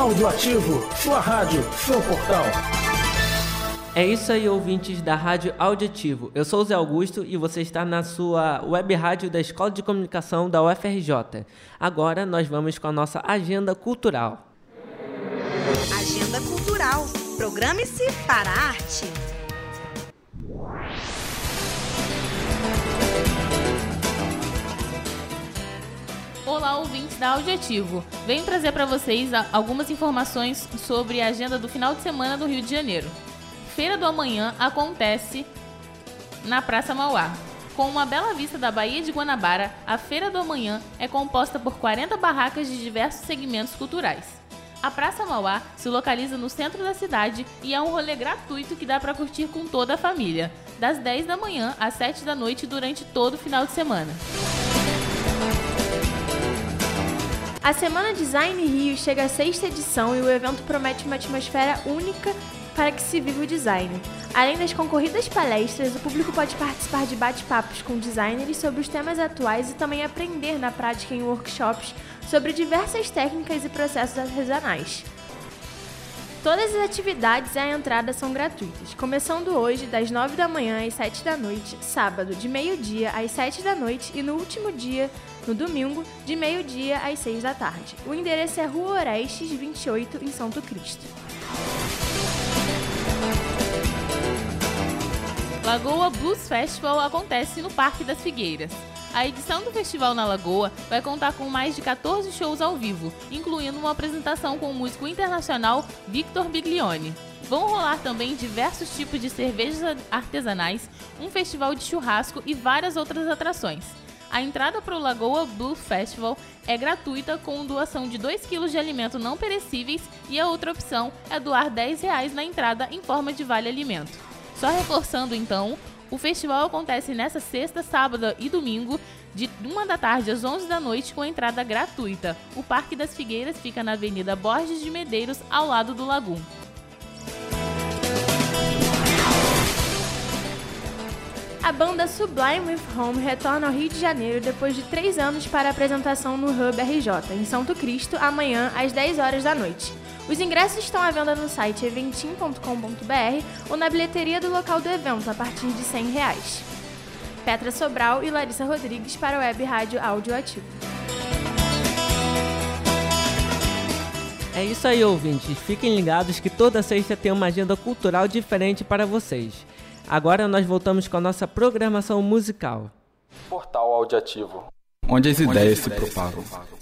Audioativo, sua rádio, seu portal. É isso aí, ouvintes da Rádio Audioativo. Eu sou o Zé Augusto e você está na sua web rádio da Escola de Comunicação da UFRJ. Agora nós vamos com a nossa agenda cultural. Agenda cultural. Programe-se para a arte. Olá, ouvintes da Audioativo. Venho trazer para vocês algumas informações sobre a agenda do final de semana do Rio de Janeiro. Feira do Amanhã acontece na Praça Mauá. Com uma bela vista da Baía de Guanabara, a Feira do Amanhã é composta por 40 barracas de diversos segmentos culturais. A Praça Mauá se localiza no centro da cidade e é um rolê gratuito que dá para curtir com toda a família, das 10 da manhã às 7 da noite durante todo o final de semana. A Semana Design Rio chega à 6ª edição e o evento promete uma atmosfera única para que se viva o design. Além das concorridas palestras, o público pode participar de bate-papos com designers sobre os temas atuais e também aprender na prática em workshops sobre diversas técnicas e processos artesanais. Todas as atividades e a entrada são gratuitas, começando hoje das 9 da manhã às 7 da noite, sábado de meio-dia às 7 da noite e no último dia, no domingo, de meio-dia às 6 da tarde. O endereço é Rua Orestes 28, em Santo Cristo. Lagoa Blues Festival acontece no Parque das Figueiras. A edição do festival na Lagoa vai contar com mais de 14 shows ao vivo, incluindo uma apresentação com o músico internacional Victor Biglione. Vão rolar também diversos tipos de cervejas artesanais, um festival de churrasco e várias outras atrações. A entrada para o Lagoa Blues Festival é gratuita, com doação de 2 kg de alimento não perecíveis, e a outra opção é doar R$10 na entrada em forma de vale-alimento. Só reforçando então, o festival acontece nesta sexta, sábado e domingo, de 1 da tarde às 11 da noite, com entrada gratuita. O Parque das Figueiras fica na Avenida Borges de Medeiros, ao lado do Lagum. A banda Sublime with Home retorna ao Rio de Janeiro depois de 3 anos para a apresentação no Hub RJ, em Santo Cristo, amanhã às 10 horas da noite. Os ingressos estão à venda no site eventim.com.br ou na bilheteria do local do evento, a partir de R$100. Petra Sobral e Larissa Rodrigues para a Web Rádio Audioativo. É isso aí, ouvintes. Fiquem ligados que toda sexta tem uma agenda cultural diferente para vocês. Agora nós voltamos com a nossa programação musical. Portal Audioativo, onde as ideias se propagam.